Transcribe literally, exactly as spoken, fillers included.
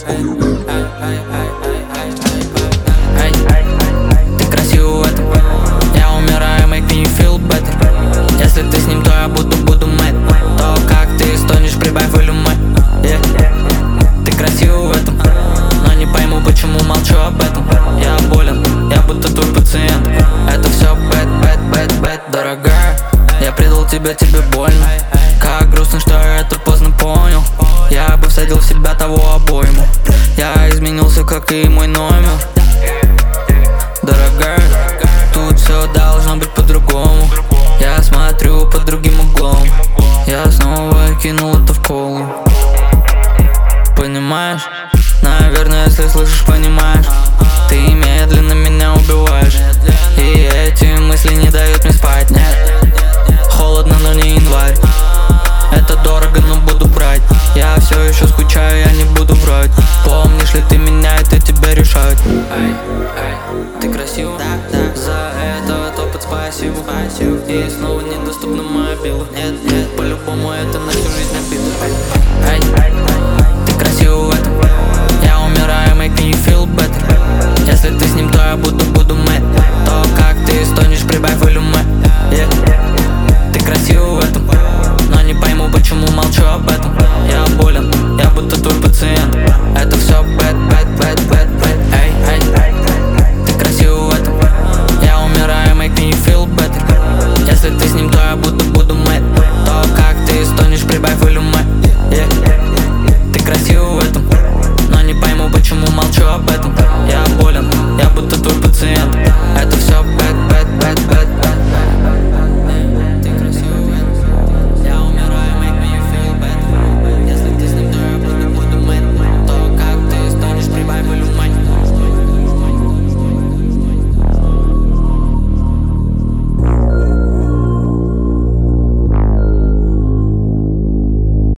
Эй, ты красива в этом. Я умираю, make me feel better. Если ты с ним, то я буду, буду мэтт. То, как ты стонешь, прибавь волюме. yeah. Ты красива в этом, но не пойму, почему молчу об этом. Я болен, я будто твой пациент. Это все бэд, бэд, бэд, бэд, дорогая. Я предал тебя, тебе больно. Как грустно, что я это поздно понял. Я бы всадил в себя того обойму. Я изменился, как и мой номер. Дорогая, тут все должно быть по-другому. Я смотрю под другим углом. Я снова кинул это в колу. Понимаешь? Наверное, если слышишь, понимаешь. Ты медленно меня убиваешь. И эти мысли не дают мне спать. Нет, холодно, но не январь. Это дорого, но буду брать. Я все еще скучаю, я не буду врать. Помнишь ли ты меня, это тебя решает. Эй, эй, ты красива, за это опыт спасибо. И снова недоступна мобила. Нет, нет, по-любому это на всю жизнь набито. Эй, ты красива в этом. Я умираю, make me feel better. Если ты с ним, то я буду, буду мэтт. То, как ты стонешь, прибавь волюме.